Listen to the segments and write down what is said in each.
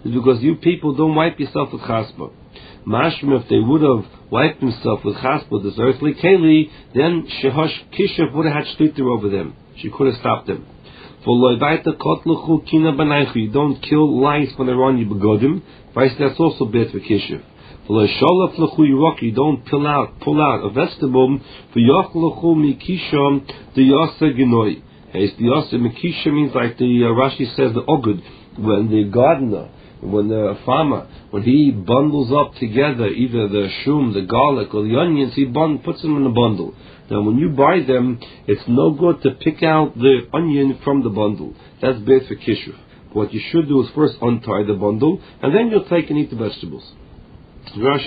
is because you people don't wipe yourself with chaspa. Mashma, if they would have wiped themselves with chaspa, this earthly keli, then Shehosh Kishav would have had shlita over them. She could have stopped them. You don't kill lice when they're on you begodim. Vice, that's also bad for kishav. You don't pull out a vegetable for yachluchu mikisham the yasa genoi. The yasa mikisha means like the Rashi says the ogud, when the gardener, when the farmer, when he bundles up together either the shum, the garlic, or the onions, he puts them in a bundle. Now, when you buy them, it's no good to pick out the onion from the bundle. That's bad for kishuv. What you should do is first untie the bundle, and then you'll take and eat the vegetables. That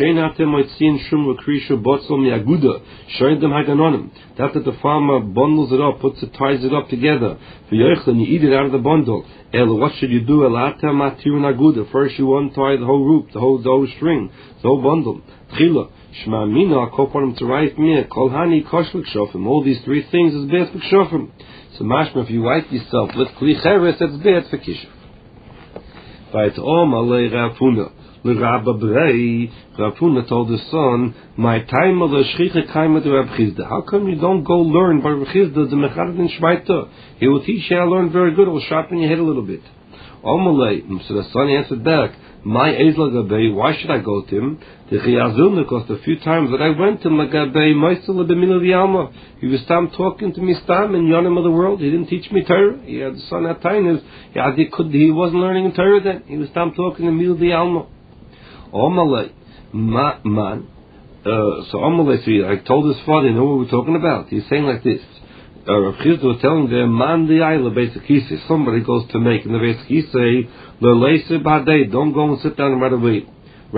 the farmer bundles it up, ties it up together. And you eat it out of the bundle. What should you do? First you untie the whole rope, the whole string, the whole bundle. All these three things is bad for kshofim. So mashma, if you wipe yourself with kli cheres, that's bad for kishuv. Rafuna told his son, "My time of the shchicha kaima to Rab Chizda. How come you don't go learn by Rab Chizda the mechad in Shvaita? He will teach you how to learn very good. It will sharpen your head a little bit." So the son answered back, "My Ezel Gabay, why should I go to him? Because the few times that I went to him, he was talking to me in Yonim of the world. He didn't teach me Torah. He had the son at times. He wasn't learning Torah then. He was talking to Mil the Alma. So I told his father, you know what we're talking about? He's saying like this. Rav Chizda was telling them, "Man the ayla beisakise." Somebody goes to make in the beisakise, "Le'leise b'adei." Don't go and sit down right away.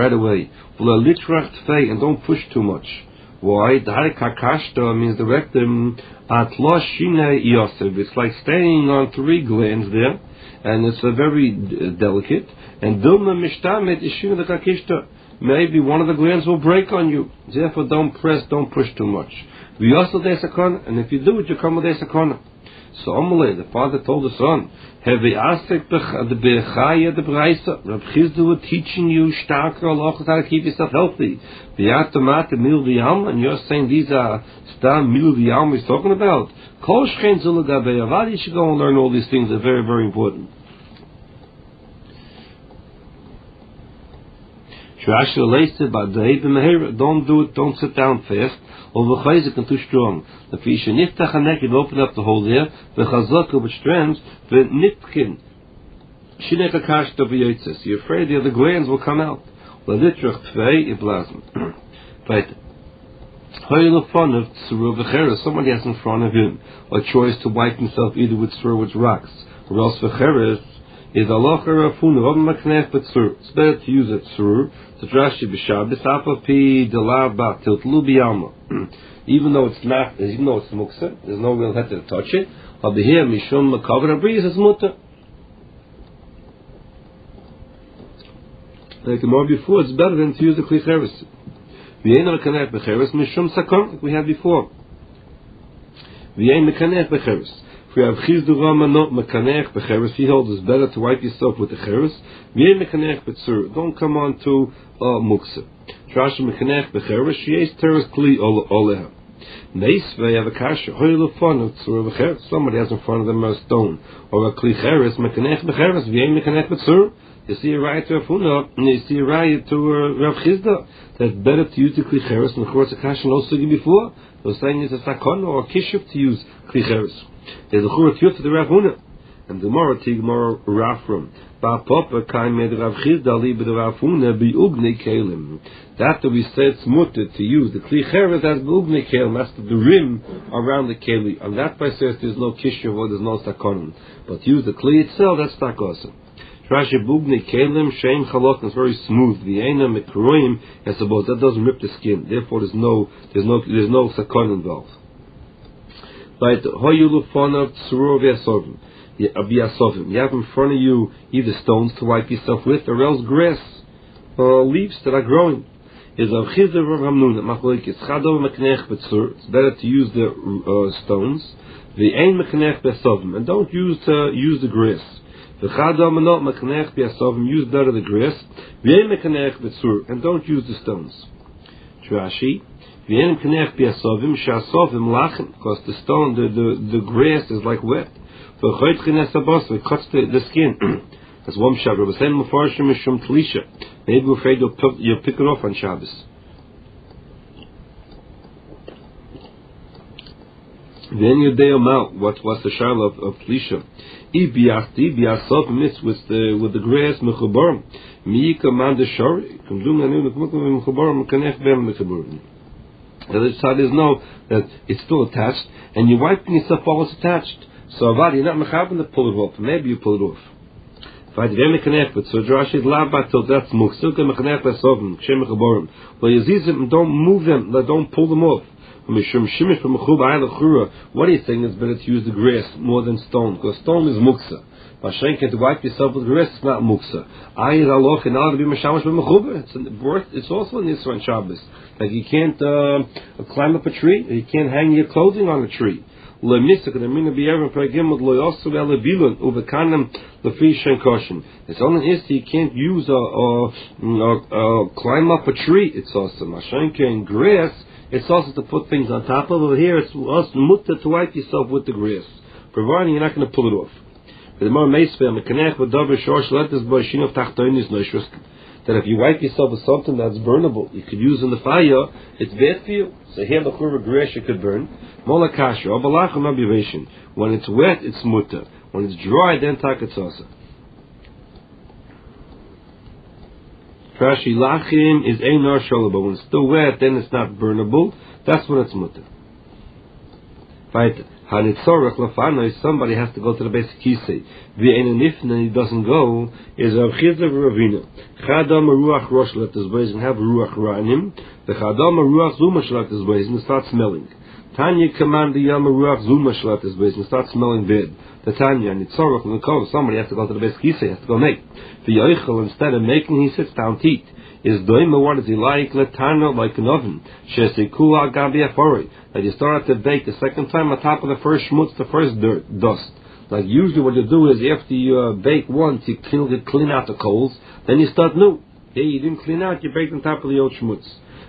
And don't push too much. Why? The harikakashta means the rectum at lo shine yosef. It's like staying on three glands there, and it's a very delicate. And dulma mishtamet ishina the kakishta. Maybe one of the glands will break on you. Therefore, don't push too much. And if you do it, you come with a sakana. So Amalei, the father told the son, "Have we asked the bechaya the braysa? Rab Chizda was teaching you starker halachos how to keep yourself healthy. The atamata mil v'yam, and you're saying these are stam mil v'yam he's talking about. Kol shchen zulagabei avad. You should go and learn all these things. They're very, very important." Don't do it. Don't sit down fast. Or too strong. The fish niftach hanekid, open up the hole there. The chazaka with strands. The nitkin shineka kashta v'yotzes. You're afraid the other glands will come out. L'litrach tvei iblasm. Right. Somebody has in front of him a choice to wipe himself either with sur or with rocks, or else v'cheres is halacha rafuna of maknef b'tzur. It's better to use a tzur to drashi b'shabes apapi delav batil tlubi alma. Even though it's muksa, there's no real head to touch it. I'll be here mishum makaver abris is mutter. Like the more before, it's better than to use the kli cheres. V'yein mekanech b'cheres mishum sakon, like we had before. V'yein mekanech b'cheres. If we have Chizda Rama not mekanech b'cheres, he holds it's better to wipe yourself with the cheres. V'yein mekanech b'tzur. Don't come on to muksa. Trash mekanech b'cheres. Sheyesh teres kli oleha. Neisvei have a kasha. Hoyle fun of tzur b'cheres. Somebody has in front of them a stone or a kli cheres. Mekanech b'cheres. V'yein mekanech b'tzur. You see a riot to Afuna, and you see a riot to Rav Chizda. That's better to use the kli cheres. And of course, the kasha also before. They were saying it's a sakon or a kishuv to use kli cheres. There's a churah to the Rav Huna, and the Gemara Tigmar Rafram. Ba Papa Kai made Rav Chizda libe the Rav Huna be ugne kelim. After we said it's mutter to use the kli cheres as ugne kelim, that's the rim around the keli. And that by says there's no kishuv or there's no sakon, but use the kli itself. That's takosim. Rashi bugne kelim shein chalok is very smooth. The ena mikroim, I suppose that doesn't rip the skin. Therefore, there's no sakon involved. But hoyulufon tzurov yasovim. You have in front of you either stones to wipe yourself with, or else grass or leaves that are growing. Is of Chizda Rav Hamnuna machlokes chadol meknech b'tzur. It's better to use the stones. The ein meknech b'sovim, and don't use the grass. V'chadam not mekanech b'asovim, use better the grass. V'yein mekanech b'tzur, and don't use the stones. Rashi, v'yein mekanech b'asovim, she'asovim lachem, because the stone, the grass is like wet. V'choyt chines habas, it cuts the skin. That's one Shabbat. But then Mefarshim Mishum Tlisha. Maybe we're afraid you'll pick it off on Shabbos. Then you day out. What's the Shabbat of Tlisha? Ibiasti biasov mixed with the grass mechubarim. Mi command the shori. Kumdum anu mechubarim mechubarim kanech bem mechubarim. The other side is no, that it's still attached, and you're wiping yourself while it's attached. So avad, you're not mechaben to pull it off. Maybe you pull it off. So Rashi lava till that's muksil kemechanech lesovim kshem mechaborim. But yazizim, don't move them, don't pull them off. What he's saying is better to use the grass more than stone, because stone is muksa. To wipe yourself with grass is not muksa. It's also in Yisra and Shabbos. Like you can't climb up a tree, you can't hang your clothing on a tree. It's only if you can't use climb up a tree. It's also mashenke and grass. It's also to put things on top of. Over here, it's also mutter to wipe yourself with the grass, providing you're not going to pull it off. That if you wipe yourself with something that's burnable, you could use in the fire, it's bad for you. So here the churva grass you could burn. When it's wet, it's mutter. When it's dry, then tak it's also. Rashi lachim is einar shalaba. When it's still wet, then it's not burnable. That's when it's mutter. Right. Somebody has to go to the basic kisei. And he doesn't go. Is Rav Chizda Ravina. Chadam ruach rosh let his ways and have ruach ra in him. The chadam ruach zuma let his ways and start smelling. Tanya command the yam ruach zuma let his ways and start smelling bad. The Tanya and Nitzorach and the Kol. Somebody has to go to the basic kisei. Has to go make. The yoichel instead of making, he sits down to eat. Is doima, what is he like? Letana, like an oven. Shesekula gabi afori. That you start to bake the second time on top of the first schmutz, the first dust. Like usually what you do is after you bake once, you clean out the coals, then you start new. Hey, you didn't clean out, you baked on top of the old schmutz.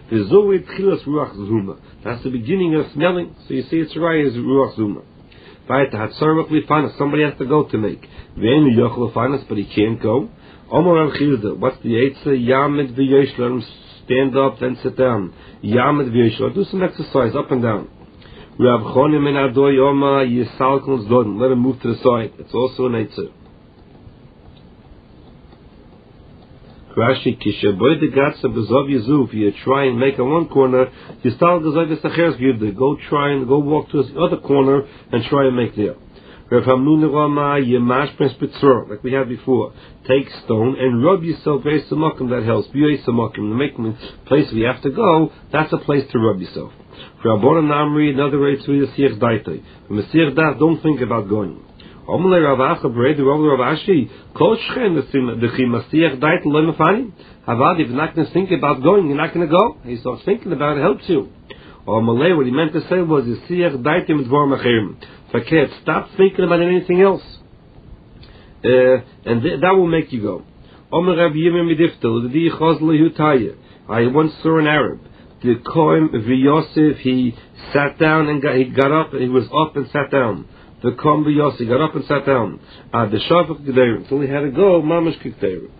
That's the beginning of smelling. So you see it's right as ruach zuma. Somebody has to go to make. But he can't go. What's the eitzah? Yamid v'yesh, let him stand up, then sit down. Yamid v'yesh, do some exercise, up and down. Rav Chonim in Adoy Oma Yisalkons Doden, let him move to the side. It's also an eitzah. Rashi kishaboy de gatsa bezov yizuf. You try and make a one corner. Yistal gazov yisacheres givde. Go try and go walk to the other corner and try and make there. Rav Hamnun Rama Yemash Pespetzor, like we had before. Take stone and rub yourself very samakim, that helps. Be samakim, the making place we have to go, that's a place to rub yourself. For Rabban Namri, another way to Yasir Daitoi. From Yasir Dat, don't think about going. Omle Rav Acha Bred, Rav Ashi, Kol Shchen, the Masir Daitoi, Lemafani. Havad, if you're not going to think about going, you're not going to go. He starts thinking about it, helps you. Or Malay, what he meant to say was Yasir Daitoi with Dvar Machirim. Fakir, stop thinking about anything else. And that will make you go. I once saw an Arab. The Koim V'Yosef, he sat down and he got up, he was up and sat down. The Koim V'Yosef, got up and sat down. The Shafak G'deir, until he had to go, Mamash K'deir.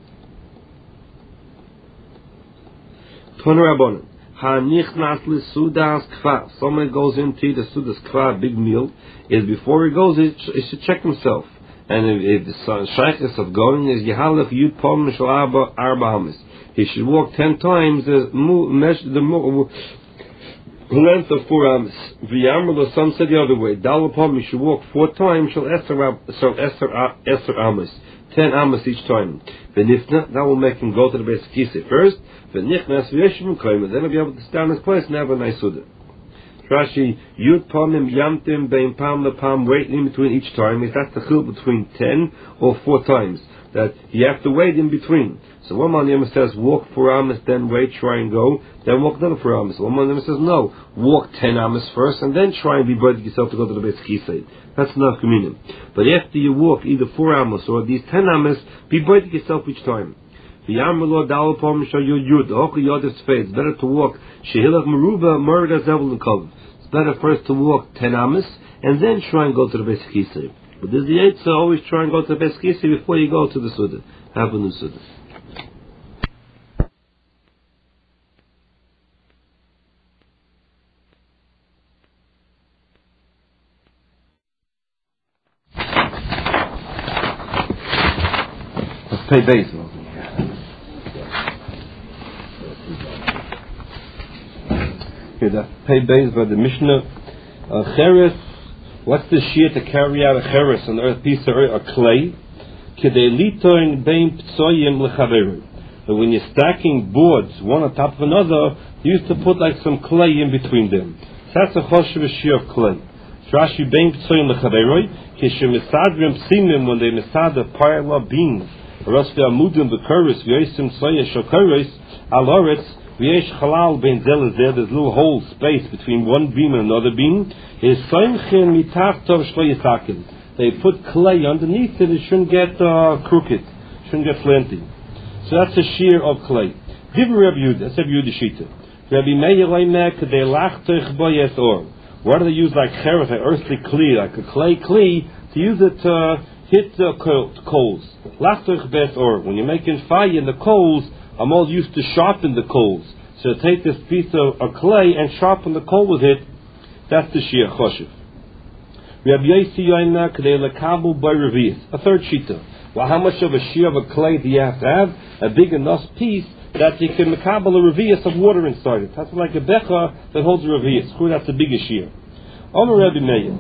Ton Rabbanon. Someone goes into the Sudas Kva, big meal, is before he goes, he should check himself. And if the shaykhis of going is Yehalach Yud Pom Mishal Arba Hamas, he should walk 10 times the length of 4 Hamas. V'yamr, some said the other way. Dal Pom, he should walk 4 times, shall Eser Hamas, 10 Hamas each time. V'nifna, that will make him go to the base Kisei first. V'nichnas v'yeshim koyim, then he'll be able to stand in his place and have a nice suda. Rashi, Yud Pomim Yamtim Bein Pam LePam, wait in between each time. If that's the chil between 10 or 4 times. that you have to wait in between. So one man says walk 4 amas, then wait, try and go, then walk another 4 amas. One man says no, walk 10 amas first, and then try and be ready yourself to go to the Beis Kisei. That's not communion. But after you walk either 4 amas or these 10 amas, be ready yourself each time. It's better to walk Shehilach Meruba Murda Zevul. It's better first to walk 10 amas and then try and go to the Beis Kisei. But there's the Eitzah, always try and go to the Beis Kisei before you go to the Suda. Have a new Suda. Let's pay base. That pay base by the Mishnah. Cheres, what's the shear to carry out a cheres, an earth piece of earth, a clay? But when you're stacking boards one on top of another, you used to put like some clay in between them. So that's a choshev shear of clay. Rashi bein ptsoyim lechaveroi, kishemesadrim simim, when they misad a pile of beams, rasvi amudim b'kuris v'yosim soya shokuris aloretz. There's little hole space between one beam and another beam. They put clay underneath it. It shouldn't get crooked, shouldn't get slanty. So that's a shear of clay. That's Rabbi Yehuda. Why do they use like cheres, like earthly clay, like a clay kli, to use it to hit the coals? When you're making fire in the coals, I'm all used to sharpen the coals. So take this piece of clay and sharpen the coal with it. That's the shear choshev. A third shita. Well, how much of a shear of a clay do you have to have? A big enough piece that you can makabel a revius of water inside it. That's like a becha that holds a revius. That's the biggest shear. Omer Rabbi Meir.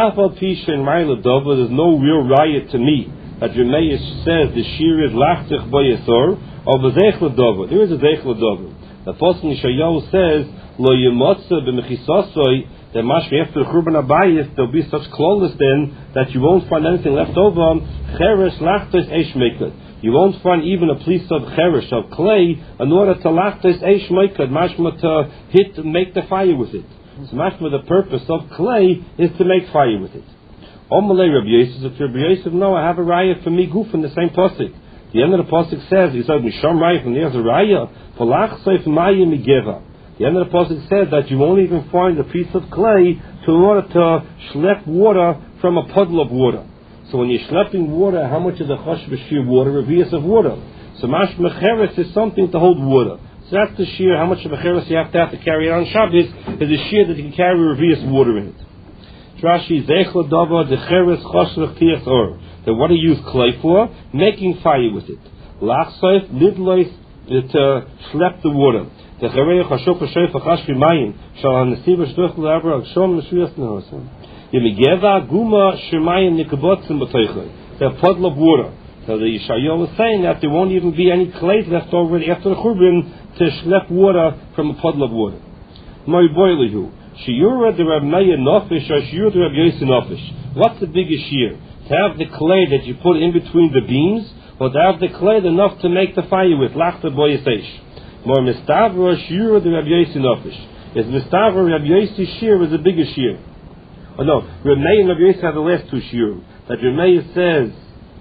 There's no real riot to me that Rabbi Meir says the shear is lachtich bayasor. There is a zeich l'dover. The Apostle Yeshayahu says, "Lo yemotza b'mechisasoi." That mashvi after the Churban Abayis, there'll be such clawless then that you won't find anything left over. Cheresh lachtos eish mekad. You won't find even a piece of cheresh of clay in order to lachtos eish mekad. Mashma to make the fire with it. So mashma, the purpose of clay is to make fire with it. Omalei Rabbi Yosef, if Rabbi Yosef, no, I have a raya for me goof in the same pasuk. The end of the pasuk says, he said, "Misham raya," and there's a raya for lachsoif mayim migeva. The end of the pasuk said that you won't even find a piece of clay in order to schlep water from a puddle of water. So when you're schlepping water, how much is a choshev shear water? Revius of water. So mash mecheres is something to hold water. So that's the shear. How much of a cheres you have to carry it on Shabbos is a shear that you can carry revius water in it. Rashi zeichel dava the cheres choshev tias or. Then what do you use clay for? Making fire with it. Lachsoif lidlois to schlep the water. The chereich hashok hashoif hachashvi mayim shal hanesiv shtuch le'avra agshom l'shuyas nehosim. Yemigeva guma shemayim nikabotzim b'toichle. The puddle of water. So the Yeshayahu was saying that there won't even be any clay left over after the churban to schlep water from a puddle of water. Moi boilihu shiura the Reb Meir nofish or shiura the Reb Yosef nofish. What's the biggest shear? To have the clay that you put in between the beams, or to have the clay enough to make the fire with? Lachta boyasesh. More mistavra shiur the Rabbi Yosef nofish. Is mistavra Rabbi Yosef shear is the biggest shear? Oh no, Rabbi Meir and Rabbi Yosef have the last two shear. That Rabbi Meir says,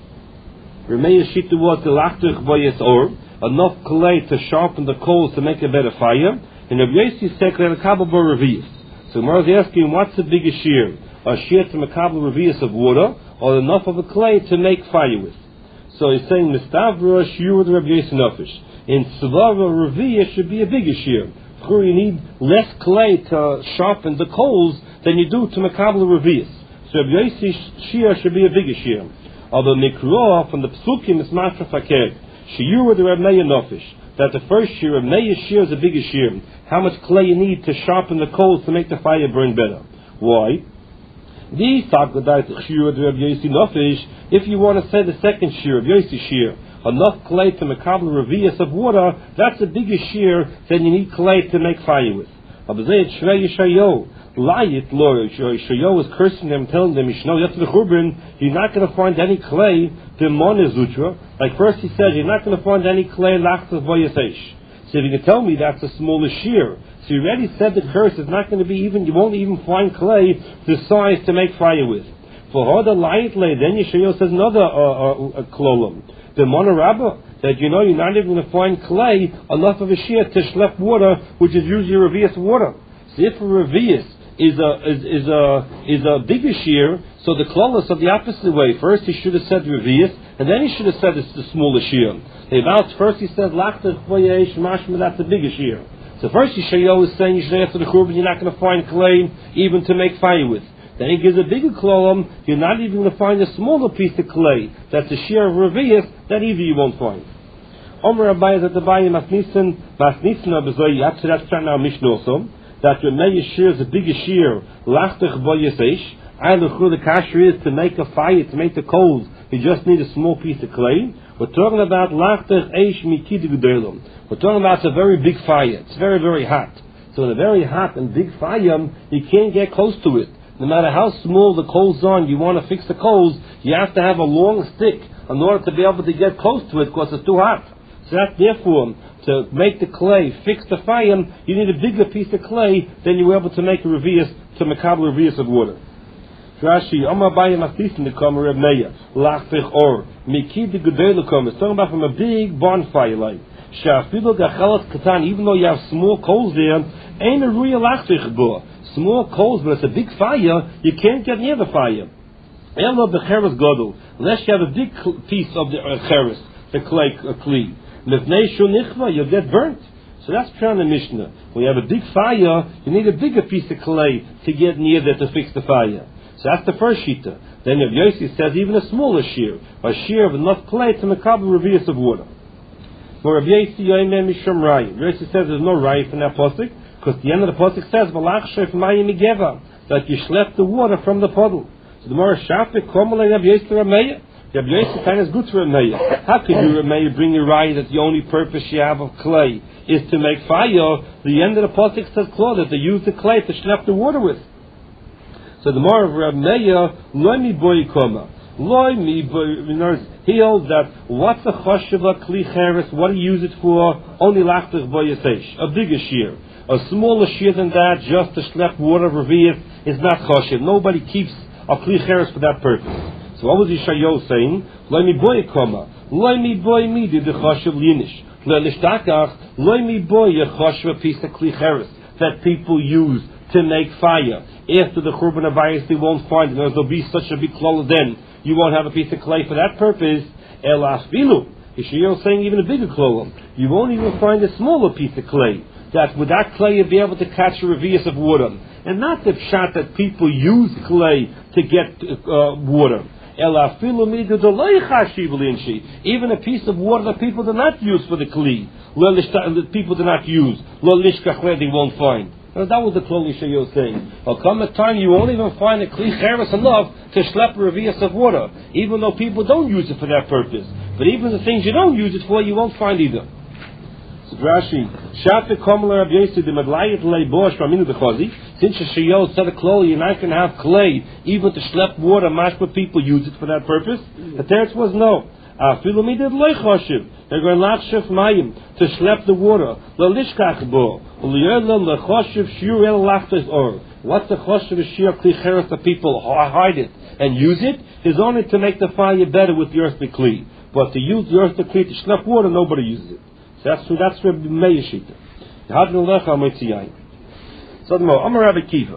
Rabbi Meir shita was the lachta boyasor, enough clay to sharpen the coals to make a better fire. And Rabbi Yosef said that a kabel revius. So Gemara is asking, what's the biggest shear? A shear to makabel revius of water, or enough of a clay to make fire with? So he's saying mistavra shiur the Rabbi Yosef nofish. In Tzvara Reviya should be a bigger shear. You need less clay to sharpen the coals than you do to makabel revius. So Rabbi Yosef shear should be a bigger shear. Although Mikra from the Psukim is matra fakir. Shiur the Rabbi Meir nofish. That the first shear of Meir shear is a bigger shear. How much clay you need to sharpen the coals to make the fire burn better? Why? If you want to say the second shear of Yosef shear, enough clay to makabel revius of water, that's a bigger shear than you need clay to make fire with. Aber they Shrei Yeshayo, Layit Lord, Yeshayo is cursing them, telling them, Yishno, Yet the Churban, you're not going to find any clay, the Monezutra. Like first he says, you're not going to find any clay, Lachtas Voyasesh. So if you can tell me that's a smaller shear, so you already said the curse is not going to be even, you won't even find clay the size to make fire with. For Hoda Layit Lay, then Yeshayo says another klolam. The Monorabba, that you're not even going to find clay enough of a shear to schlep water, which is usually revius water. So if a revius is a bigger shear, so the klolas of the opposite way. First he should have said revius, and then he should have said it's the smaller shear. First he said lachtas voyesh mashma, that's a bigger shear. So first Yeshayo is saying you should answer the churban, you're not going to find clay even to make fire with. Then he gives a bigger klolam, you're not even going to find a smaller piece of clay that's a shear of revius, that either you won't find. Omer Abaye that the Abaye masnissen abezoy, after that's trying now Mishnah also, that your meya shear is a bigger shear, lachtach voyesesh, the kasher is to make a fire, to make the coals, you just need a small piece of clay. We're talking about lachtach eish mikid gedolim. We're talking about a very big fire, it's very, very hot. So in a very hot and big fire, you can't get close to it. No matter how small the coals are, you want to fix the coals, you have to have a long stick in order to be able to get close to it because it's too hot. So that's therefore, to make the clay, fix the fire, you need a bigger piece of clay than you were able to make a revius, to makabel revius of water. Rashi, Abaye masnissen the kamer Reb Meir, lachtich or, mikid gedolim kamer. It's talking about from a big bonfire like. Shafilu gachalas katan, even though you have small coals there, ain't a real lachtich bo. Small coals, but it's a big fire, you can't get near the fire. Elo becheres godel, unless you have a big piece of the cheres, the clay, kli. Lefnei shunichva, you'll get burnt. So that's pure in the Mishnah. When you have a big fire, you need a bigger piece of clay to get near there to fix the fire. So that's the first shita. Then Rav Yossi says even a smaller shear, a shear of enough clay to makabel revius of water. For Rav Yossi yoymen mishum raya. Rav Yossi says there's no raya in that pasuk, because the end of the pasuk says v'lach shef mayim migeva, that you schlepp the water from the puddle. So the more shafik komolei Rav Yossi Rav Meir. Rav Yossi kind is good to Rav Meir. How could you Rav Meir bring a raya that the only purpose you have of clay is to make fire? The end of the pasuk says clearly that they use the clay to schlepp the water with. So the more of Rav Meir, loy mi boy koma. Loy mi boy, he holds that what's a choshev kli cheres, what do you use it for? Only lachtach voyasesh, a bigger shear. A smaller shear than that, just to schlepp water of revius, is not choshev. Nobody keeps a kli cheres for that purpose. So what was Yeshayo saying? Loy mi boy koma. Loy mi boy mi did the choshev linish. Loy nishtakach, loy mi boy a choshev piece of kli cheres that people use to make fire. After the Churban Abayis, they won't find it. There'll be such a big klala then. You won't have a piece of clay for that purpose. El asfilu. Yeshayahu saying even a bigger klala. You won't even find a smaller piece of clay. That with that clay you'll be able to catch a revius of water. And not the shot that people use clay to get water. El afilu midu delay chashiv linshi. Even a piece of water that people do not use for the kli. People do not use. Lo lishkach they won't find. Now that was the Klal Yeshayahu saying. There'll come a time you won't even find a kli cheres enough to schlepp a revius of water, even though people don't use it for that purpose. But even the things you don't use it for, you won't find either. So Rashi, Shafik Komler Rav Yossi the Medlayit Lei Bosh Raminu Bechazi. Since Yeshayahu said a klal, you're not going to have clay even to schlepp water. Mashma people use it for that purpose. The teretz was no. Filumidid loy choshev. They're going to lachshef mayim to schlepp the water. Lo lishkach bo. Uliyodlam lechoshev shiur el lachtes or. What's the choshev shiur kli cheres that people hide it and use it is only to make the fire better with the earthly kli. But to use the earthly kli to schlepp water, nobody uses it. So that's Reb Meir shita. Hadnu lecha amitziyayin. So the more Amar Rabbi Kiva.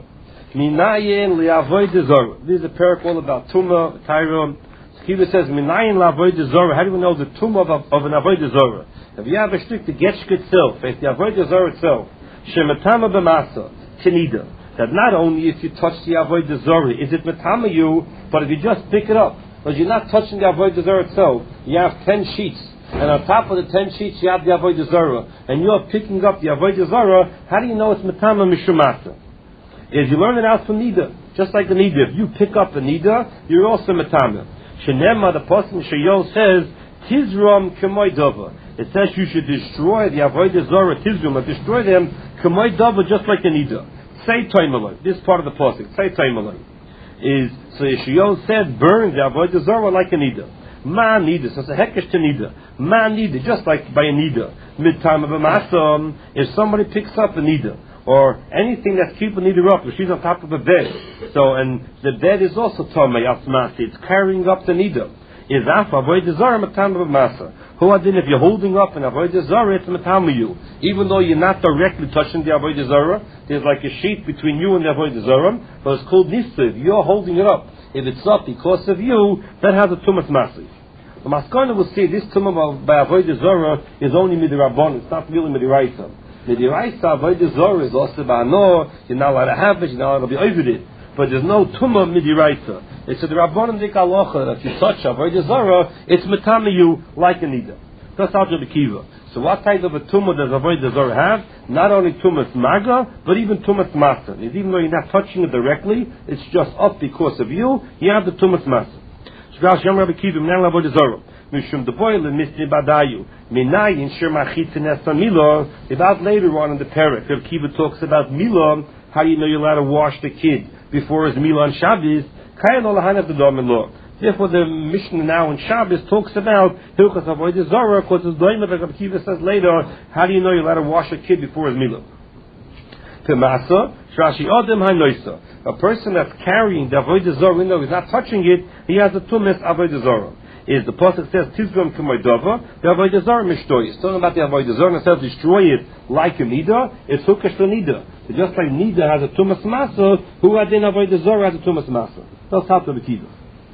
Minayin liavoid dezor. This is a parak all about Tumah, Tyron. Kiva says, Minayin la'avodah zorah. How do we know the tumah of an avodah zorah? If you have a strict the getchk itself, if the avodah zorah itself, shematama b'masa, tinida, that not only if you touch the avodah zorah, is it matama you, but if you just pick it up, because you're not touching the avodah zorah itself, you have 10 sheets, and on top of the 10 sheets you have the avodah zorah, and you're picking up the avodah zorah, how do you know it's matama mishumasa? Is you learn it out from nida, just like the nida. If you pick up the nida, you're also matama. Shenema, the person Shayo says, Tizram k'moy dava. It says you should destroy the avodah zarah tizram, or destroy them k'moy dava, just like a nida. Say taimaloi. This part of the pasuk. Say taimaloi. Is so Yeshayahu said, burn the avodah zarah like a nida. Ma nida. So it's a hekesh to nida. Ma nida, just like by a nida. Mid time of a masam, if somebody picks up a nida, or anything that's keeping nida up, if she's on top of a bed, so, and the bed is also tamei asmasi, it's carrying up the nida. Is af avodah zarah matam of masa. Who adin, if you're holding up an avodah zarah, it's matam you. Even though you're not directly touching the avodah zarah, there's like a sheet between you and the avodah zarah, but it's called nisiv. You're holding it up. If it's up because of you, that has a tumas masi. The maskana will say this tumah by avodah zarah is only midirabon. It's not really midiraisa. Midiraisa avodah zarah is also ba'anor. You're not allowed to have it. You're not allowed to be over it. But there's no tumah midiraisa. It's a rabbanim dik alocha that if you touch avodah zarah, it's metamayu like a nida. That's how to be kiva. So what type of a tumah does avodah zarah have? Not only tumas maga, but even tumas masa. Even though you're not touching it directly, it's just up because of you. You have the tumas masa. Shgash yom Rabbi Kiva mnan avodah zarah. Mishum deboyle misni badayu. Minay in shemachit nesa milo. About later on in the parak, Rabbi Kiva talks about milo. How do you know you're allowed to wash the kid before his meal on Shabbos? Therefore, the Mishnah now in Shabbos talks about Hilchas Avodah Zarah, because it's doimer, like Rabbi Kiva says later, how do you know you're allowed to wash a kid before his meal? A person that's carrying the Avodah Zarah, even though he's not touching it, he has a tumas Avodah Zarah. Is the pasuk says Tizram k'moydava, the Avodah Zarah mishtoy. It's talking about the Avodah Zarah, and it says destroy it like a nida. It's hukash for nida. So just like nida has a tumas masa, who adin Avodah Zarah has a tumas masa. That's how to be kiva.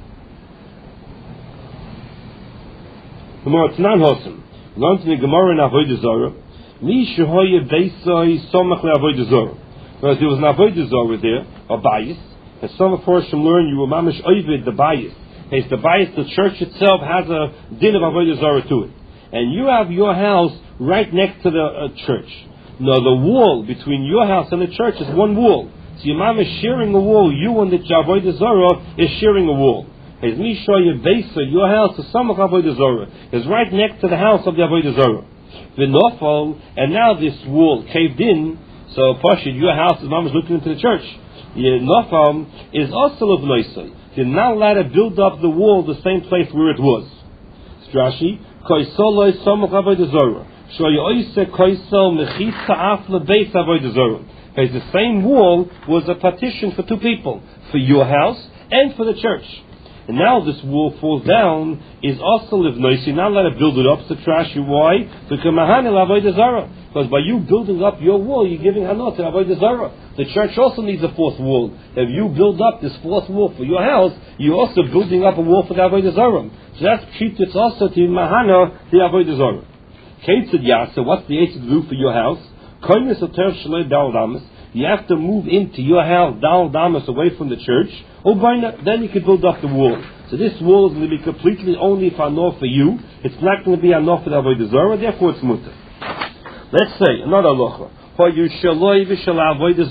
Gemara Tanan Hosam. Learn to the Gemara in Avodah Zarah. Mi shehoye beisai somach le'Avodah Zarah. Because there was an Avodah Zarah there, a bias, and some of us from learn you were mamish oived the bias. It's the bias, the church itself has a din of avodah zarah to it, and you have your house right next to the church. Now the wall between your house and the church is one wall. So your mom is sharing a wall. You and the avodah zarah is sharing a wall. As me show you Vesa, your house, the sum of avodah zarah is right next to the house of the avodah zarah. The nofal, and now this wall caved in. So Pashid, your house, the mom is looking into the church. The nofal is also of noisai. You're not allowed to build up the wall the same place where it was. Strashi, koisoloi somach avodah zarah. Shoyoise koisol mechitza afla beis avodah zarah. Because the same wall was a partition for two people, for your house and for the church. And now this wall falls down, is also livnois. You're not allowed to build it up. So Strashi, why? Because mahanel avodah zarah. Because by you building up your wall, you're giving hanot to avodah zarah. The church also needs a fourth wall. If you build up this fourth wall for your house, you're also building up a wall for the avodah zarah. So that's pshit. It's also to mahana the avodah zarah. Keitzad yasa. What's the eitzad roof for your house? Koines oter shloi dal damas. You have to move into your house dal damas away from the church. Then you can build up the wall. So this wall is going to be completely only for hanor for you. It's not going to be hanor for the avodah zarah. Therefore, it's mutter. Let's say another halacha.